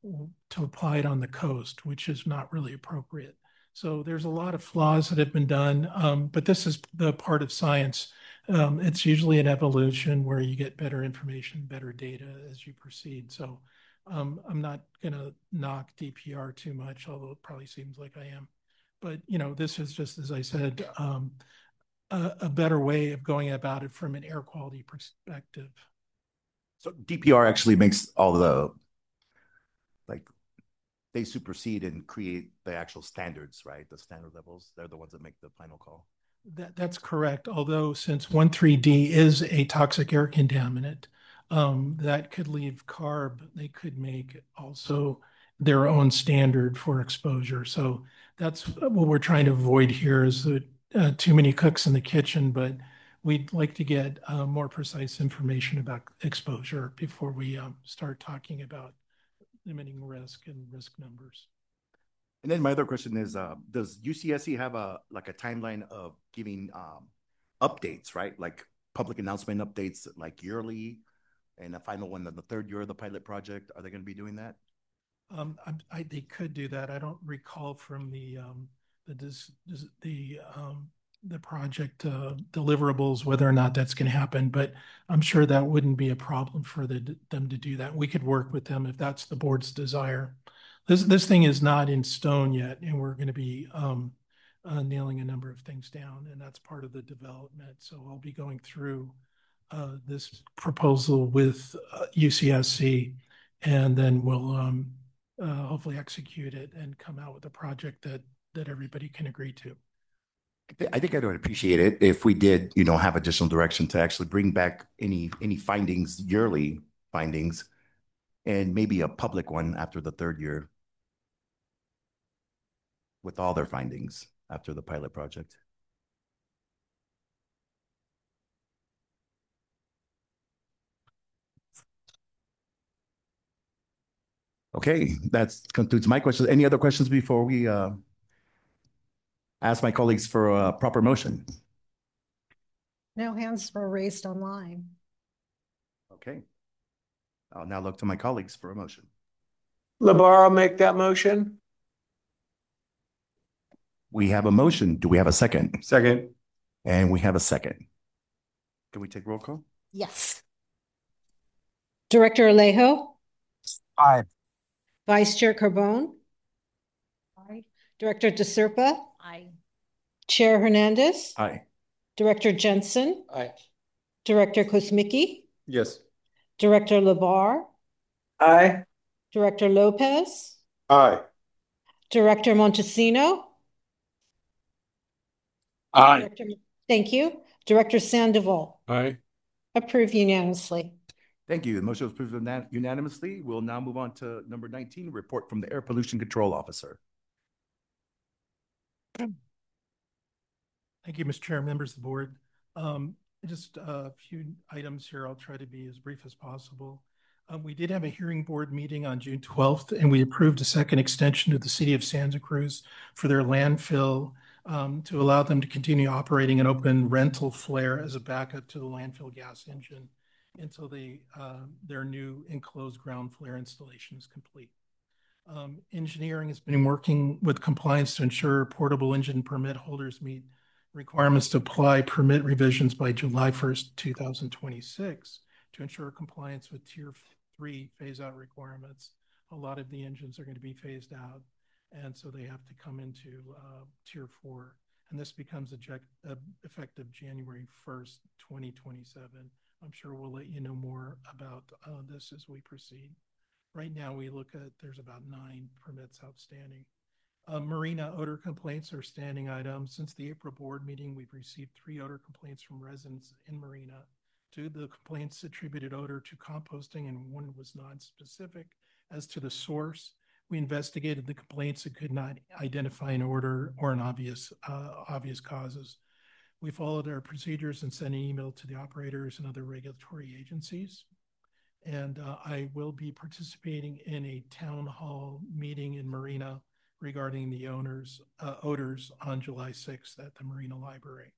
to apply it on the coast, which is not really appropriate. So there's a lot of flaws that have been done, um, but this is the part of science. Um, it's usually an evolution where you get better information, better data as you proceed. So um, I'm not going to knock D P R too much, although it probably seems like I am. But, you know, this is just, as I said, um, a, a better way of going about it from an air quality perspective. So D P R actually makes all the, like, they supersede and create the actual standards, right? The standard levels, they're the ones that make the final call. That, that's correct. Although since one three D is a toxic air contaminant, um, that could leave CARB, they could make also their own standard for exposure. So that's what we're trying to avoid here is that uh, too many cooks in the kitchen, but we'd like to get uh, more precise information about exposure before we um, start talking about limiting risk and risk numbers. And then my other question is, uh, does U C S C have a like a timeline of giving um, updates, right? Like public announcement updates, like yearly, And a final one, the third year of the pilot project, are they going to be doing that? Um, I, I, they could do that. I don't recall from the, um, the, dis, dis, the, um, the project uh, deliverables whether or not that's going to happen, but I'm sure that wouldn't be a problem for the, them to do that. We could work with them if that's the board's desire. This, this thing is not in stone yet, and we're going to be um, uh, nailing a number of things down, and that's part of the development. So I'll be going through uh, this proposal with uh, U C S C, and then we'll um, uh, hopefully execute it and come out with a project that that everybody can agree to. I think I would appreciate it if we did, you know, have additional direction to actually bring back any any findings, yearly findings, and maybe a public one after the third year with all their findings after the pilot project. Okay, that concludes my questions. Any other questions before we uh, ask my colleagues for a proper motion? No hands were raised online. Okay. I'll now look to my colleagues for a motion. Labar will make that motion. We have a motion. Do we have a second? Second. And we have a second. Can we take roll call? Yes. Director Alejo? Aye. Vice Chair Carbone? Aye. Director DeSerpa? Aye. Chair Hernandez? Aye. Director Jensen? Aye. Director Kosmicki? Yes. Director Labar? Aye. Director Lopez? Aye. Director Montesino? Aye. Director, thank you. Director Sandoval? Aye. Approved unanimously. Thank you. The motion was approved unanimously. We'll now move on to number nineteen, report from the Air Pollution Control Officer. Thank you, Mister Chair, members of the board. Um, just a few items here. I'll try to be as brief as possible. Um, we did have a hearing board meeting on June twelfth, and we approved a second extension to the city of Santa Cruz for their landfill um, to allow them to continue operating an open rental flare as a backup to the landfill gas engine until they, uh, their new enclosed ground flare installation is complete. Um, engineering has been working with compliance to ensure portable engine permit holders meet requirements to apply permit revisions by July first, two thousand twenty-six to ensure compliance with tier three phase out requirements. A lot of the engines are going to be phased out, and so they have to come into uh, tier four. And this becomes eject, uh, effective January first, twenty twenty-seven. I'm sure we'll let you know more about uh, this as we proceed. Right now, we look at, there's about nine permits outstanding. Uh, marina odor complaints are standing items. Since the April board meeting, we've received three odor complaints from residents in Marina. Two of the complaints attributed odor to composting, and one was non-specific as to the source. We investigated the complaints and could not identify an odor or an obvious, uh, obvious causes. We followed our procedures and sent an email to the operators and other regulatory agencies. And uh, I will be participating in a town hall meeting in Marina regarding the owners, uh, odors on July sixth at the Marina Library.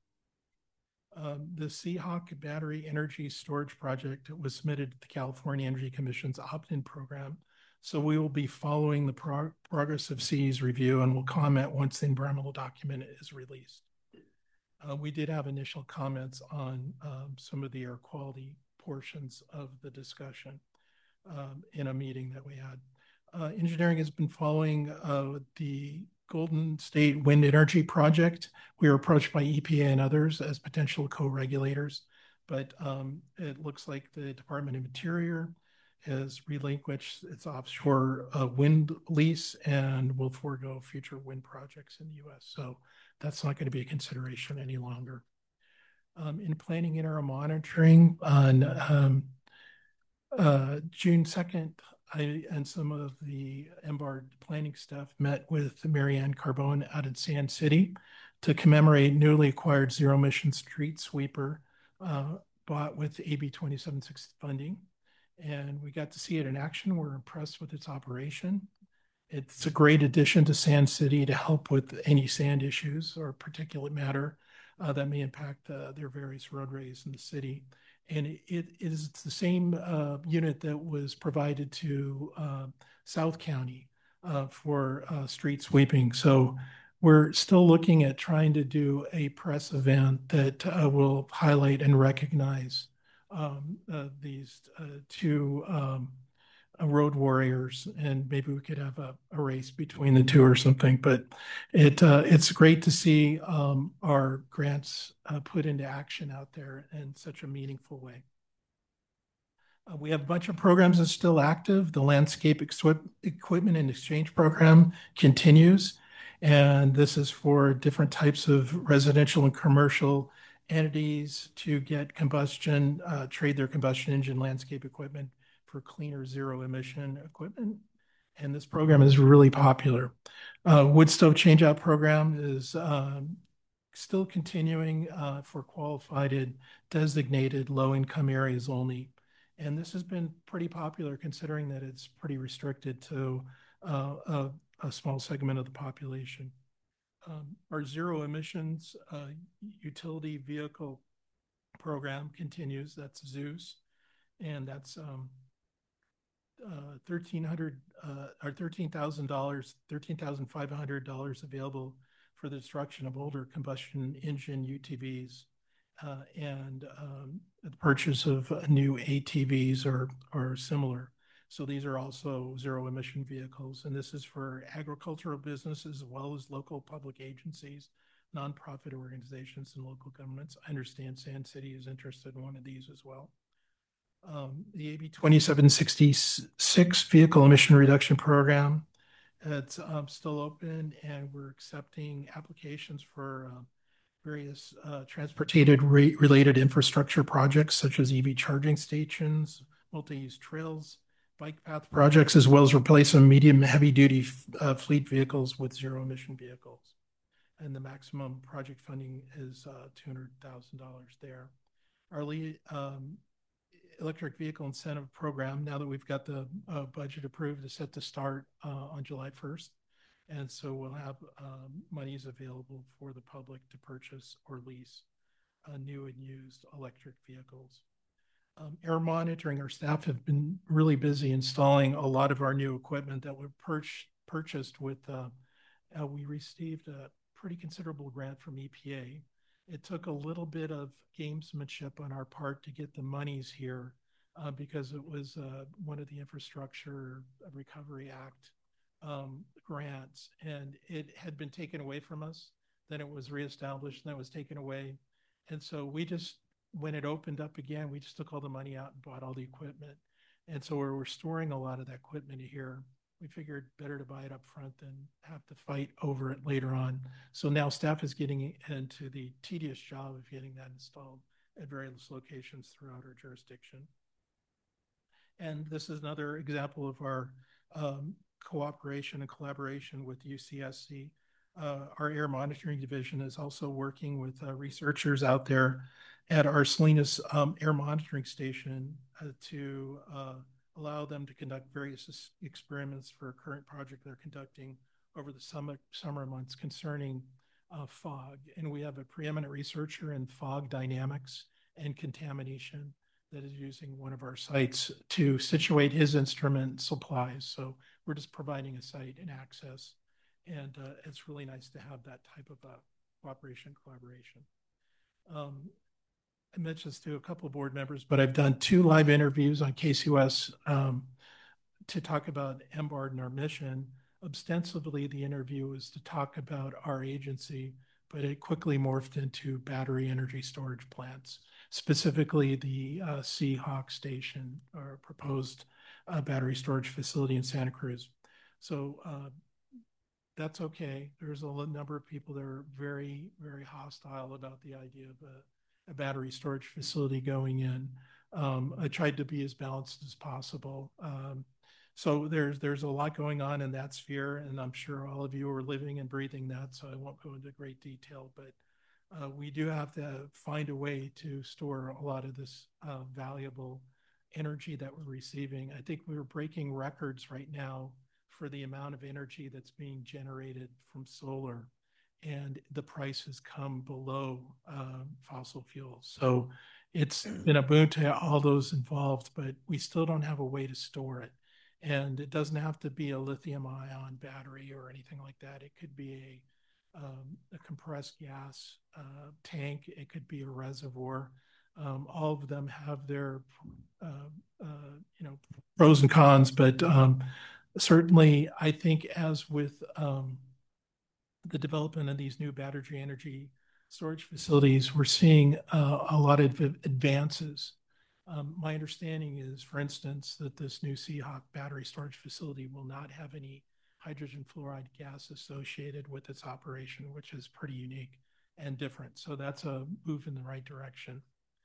Um, the Seahawk Battery Energy Storage Project was submitted to the California Energy Commission's opt-in program. So we will be following the prog progress of C E's review and will comment once the environmental document is released. Uh, we did have initial comments on um, some of the air quality portions of the discussion um, in a meeting that we had. Uh, engineering has been following uh, the Golden State Wind Energy Project. We were approached by E P A and others as potential co-regulators, but um, it looks like the Department of Interior has relinquished its offshore uh, wind lease and will forego future wind projects in the U S. So that's not going to be a consideration any longer. Um, in planning interim monitoring on um, uh, June second, I and some of the M B A R D planning staff met with Marianne Carbone out in Sand City to commemorate newly acquired zero emission street sweeper uh, bought with A B twenty-seven sixty funding. And we got to see it in action. We're impressed with its operation. It's a great addition to Sand City to help with any sand issues or particulate matter uh, that may impact uh, their various roadways in the city. And it, it is the same uh, unit that was provided to uh, South County uh, for uh, street sweeping. So we're still looking at trying to do a press event that uh, will highlight and recognize um, uh, these uh, two um, uh, road warriors, and maybe we could have a, a race between the two or something. But it uh, it's great to see um, our grants uh, put into action out there in such a meaningful way. Uh, we have a bunch of programs that's still active. The Landscape Equipment and Exchange Program continues. And this is for different types of residential and commercial entities to get combustion, uh, trade their combustion engine landscape equipment for cleaner zero emission equipment. And this program is really popular. Uh, wood stove changeout program is um, still continuing uh, for qualified designated low income areas only. And this has been pretty popular considering that it's pretty restricted to uh, a, a small segment of the population. Um, our zero emissions uh, utility vehicle program continues. That's Zeus. And that's um, uh, thirteen hundred uh, or thirteen thousand dollars, thirteen thousand five hundred dollars available for the destruction of older combustion engine U T Vs. Uh, and um, the purchase of uh, new A T Vs or, or similar. So these are also zero emission vehicles. And this is for agricultural businesses as well as local public agencies, nonprofit organizations, and local governments. I understand Sand City is interested in one of these as well. Um, the A B twenty-seven sixty-six Vehicle Emission Reduction Program, it's um, still open, and we're accepting applications for uh, various uh, transportation-related infrastructure projects such as E V charging stations, multi-use trails, bike path projects, as well as replacing medium heavy-duty uh, fleet vehicles with zero-emission vehicles. And the maximum project funding is uh, two hundred thousand dollars there. Our lead, um, electric vehicle incentive program, now that we've got the uh, budget approved, is set to start uh, on July first. And so we'll have um, monies available for the public to purchase or lease uh, new and used electric vehicles. Um, air monitoring, our staff have been really busy installing a lot of our new equipment that were pur purchased with, uh, uh, we received a pretty considerable grant from E P A. It took a little bit of gamesmanship on our part to get the monies here uh, because it was uh, one of the Infrastructure Recovery Act um, grants, and it had been taken away from us. Then it was reestablished, and then it was taken away. And so we just, when it opened up again, we just took all the money out and bought all the equipment. And so we're, we're storing a lot of that equipment here. We figured better to buy it up front than have to fight over it later on. So now staff is getting into the tedious job of getting that installed at various locations throughout our jurisdiction. And this is another example of our um, cooperation and collaboration with U C S C. Uh, our air monitoring division is also working with uh, researchers out there at our Salinas um, air monitoring station uh, to uh, allow them to conduct various experiments for a current project they're conducting over the summer, summer months concerning uh, fog. And we have a preeminent researcher in fog dynamics and contamination that is using one of our sites to situate his instrument supplies. So we're just providing a site and access. And uh, it's really nice to have that type of uh, cooperation, collaboration. Um, I mentioned this to a couple of board members, but I've done two live interviews on K C U S um, to talk about M BARD and our mission. Ostensibly, the interview was to talk about our agency, but it quickly morphed into battery energy storage plants, specifically the uh, Seahawk Station, or proposed uh, battery storage facility in Santa Cruz. So uh, that's okay. There's a number of people that are very, very hostile about the idea of a a battery storage facility going in. Um, I tried to be as balanced as possible. Um, so there's there's a lot going on in that sphere, and I'm sure all of you are living and breathing that, so I won't go into great detail, but uh, we do have to find a way to store a lot of this uh, valuable energy that we're receiving. I think we're breaking records right now for the amount of energy that's being generated from solar, and the price has come below uh, fossil fuels. So it's been a boon to all those involved, but we still don't have a way to store it. And it doesn't have to be a lithium ion battery or anything like that. It could be a, um, a compressed gas uh, tank. It could be a reservoir. Um, all of them have their, uh, uh, you know, pros and cons, but um, certainly I think as with um, the development of these new battery energy storage facilities, we're seeing uh, a lot of advances. Um, my understanding is, for instance, that this new Seahawk battery storage facility will not have any hydrogen fluoride gas associated with its operation, which is pretty unique and different. So that's a move in the right direction.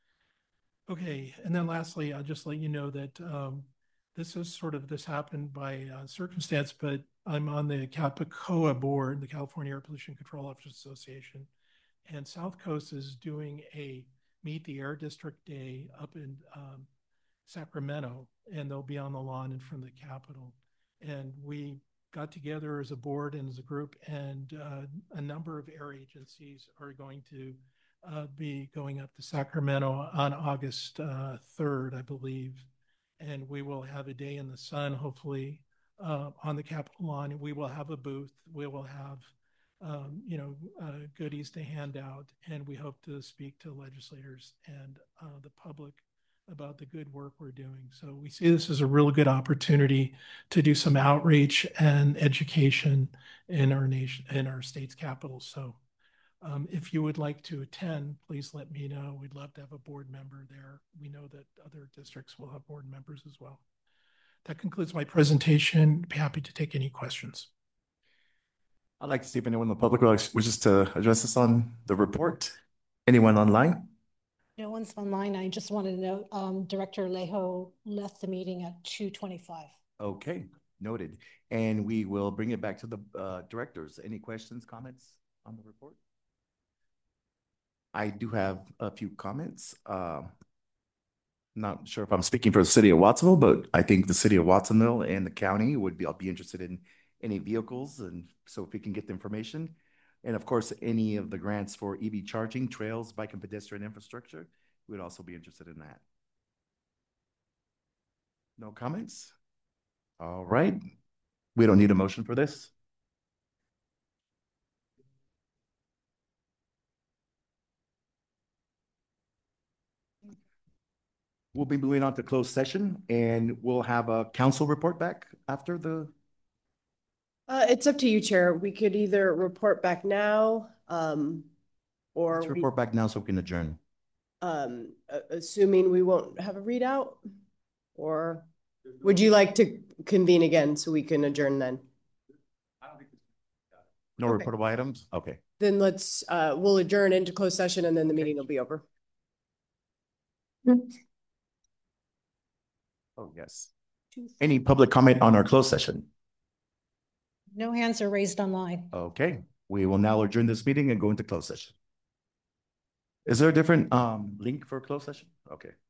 Okay, and then lastly, I'll just let you know that um, this is sort of, this happened by uh, circumstance, but I'm on the CAPACOA board, the California Air Pollution Control Officers Association, and South Coast is doing a Meet the Air District Day up in um, Sacramento, and they'll be on the lawn in front of the Capitol. And we got together as a board and as a group, and uh, a number of air agencies are going to uh, be going up to Sacramento on August uh, third, I believe. And we will have a day in the sun, hopefully, uh, on the Capitol lawn. We will have a booth. We will have Um, you know, uh, goodies to hand out, and we hope to speak to legislators and uh, the public about the good work we're doing. So we see this as a really good opportunity to do some outreach and education in our nation, in our state's capital. So um, if you would like to attend, please let me know. We'd love to have a board member there. We know that other districts will have board members as well. That concludes my presentation. Be happy to take any questions. I'd like to see if anyone in the public wishes to address us on the report. Anyone online? No one's online. I just wanted to know, um, Director Alejo left the meeting at two twenty-five. Okay, noted. And we will bring it back to the uh, directors. Any questions, comments on the report? I do have a few comments. Uh, not sure if I'm speaking for the city of Watsonville, but I think the city of Watsonville and the county would be, I'll be interested in any vehicles, and so if we can get the information. And of course, any of the grants for E V charging, trails, bike and pedestrian infrastructure, we'd also be interested in that. No comments? All right. We don't need a motion for this. We'll be moving on to closed session, and we'll have a council report back after the Uh, it's up to you, Chair. We could either report back now, um, or Let's we- report back now so we can adjourn. um, uh, assuming we won't have a readout, or would you like to convene again so we can adjourn then? No Okay. reportable items? Okay. Then let's, uh, we'll adjourn into closed session and then the meeting will be over. Oh, yes. Any public comment on our closed session? No hands are raised online. Okay, we will now adjourn this meeting and go into closed session. Is there a different um link for closed session? Okay.